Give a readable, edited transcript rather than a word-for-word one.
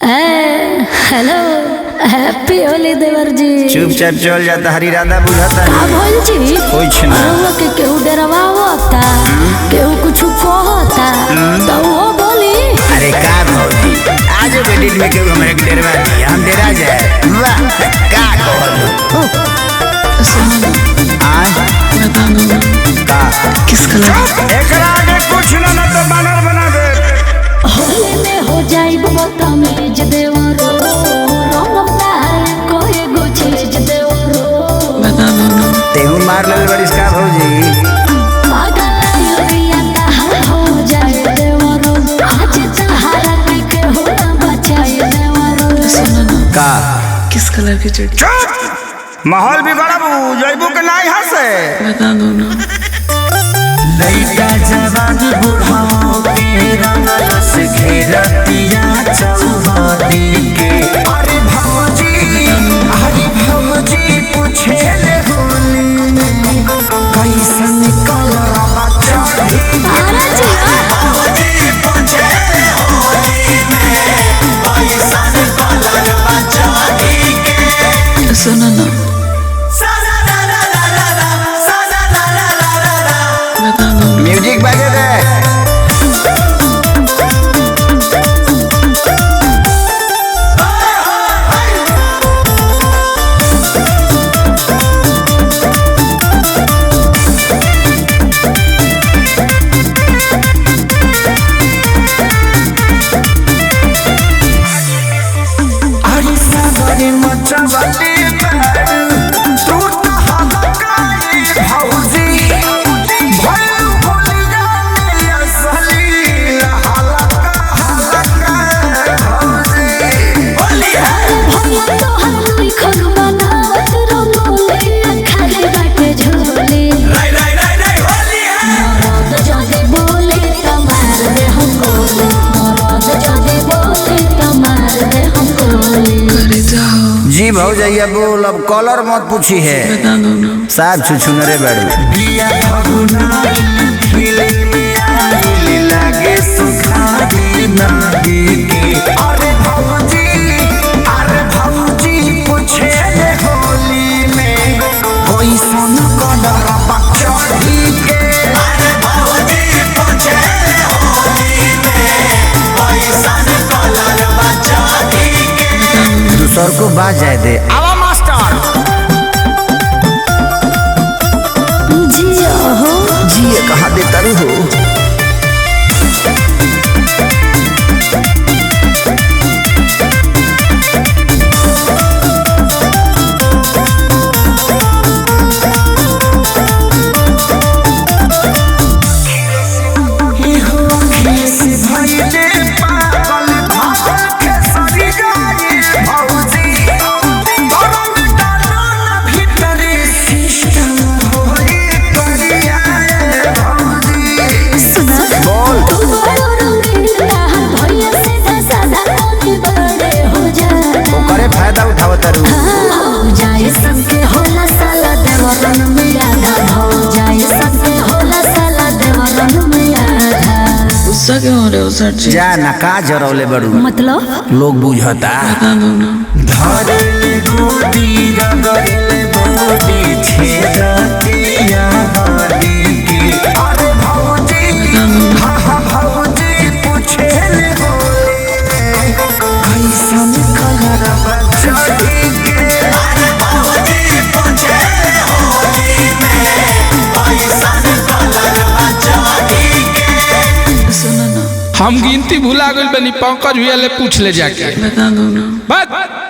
Hello happy Holi देवर जी। चुपचाप चल जाता हरी राधा बुझाता का भइल जी? कुछ ना के केहू डरवा होता केहू कुछ कहता तो वो बोली। अरे का भौजी आज बेटी में केहू हमारे डरवा दी हम डरा जाए वाह का कहलू आज का किस कलर एकरा आगे कुछ ना तो बानर बना दे। होली में हो जाई बदतमीज देवरो रंगता है कोई गो चीज देवरो बता दो तेहू मार ले बड़ी का भौजी पागल यूरिया का हो जाए देवरो आज सहारा के हो बचाए देवरो का किस कलर की चड्डी? चुप माहौल बिगड़बू जइबू के नहीं हंसे बता दो ना। लइका जवान बुढ़ाओ के रंगल से घेरतिया चौहदी के अरे भौजी पूछे ले होली में कैसन कलरवा चढ़ी भौजी पूछे ले होली में कैसन कलरवा चढ़ी के सुनो ना बता दो ना। म्यूजिक बजे दे अरे सावरे मचवले बारू तू तो हबकाई भौजी भइल होलिया में असली हलका भौजी होलिया भैया तो हलुई खन बनावत रंगोली खाली बाटे झोली नहीं होलिया मरद जदे बोले तमार दे हम गोली मरद जदे बोले तमार दे हम गोली करे जाओ जी भौजैया बोल अब कलर मत पूछी है बता दो ना। साफ छुछुनरे बाड़ू बिया भगुना खिले में आइल लागे सुखा दी नदी के अरे भौजी पूछे ले होली में कोई सन कलर चढ़ी के अरे भौजी पूछे ले होली में कोई सन कलर चढ़ी के दूसर को बाज जाए दे आवा मास्टर जिया हो जिए कहा दे तारू हो सुना बोल तू बड़ो रंगीन ताहर भैया से सादा कोनी बड़े हो जाए ओकरे फायदा उठाव तारू हो जाए सबके होला साला देवरन में आधा हो जाए सबके होला साला देवरन में आधा गुस्सा क्यों हो रहे हो सर जी? जा ना का जरौले बड़ू मतलब लोग बुझता बता दो ना। धरले गोदी रगड़ले बोदी छेदतिया हदी की अरे भौजी पूछे ले होली कैसन कलरवा चढ़ी के अरे भौजी पूछे ले होली में कैसन कलरवा चढ़ी के सुनो ना हम गिनती भुला गइल बनी पंकज भैया ले पूछ ले जाके बता दो ना। बात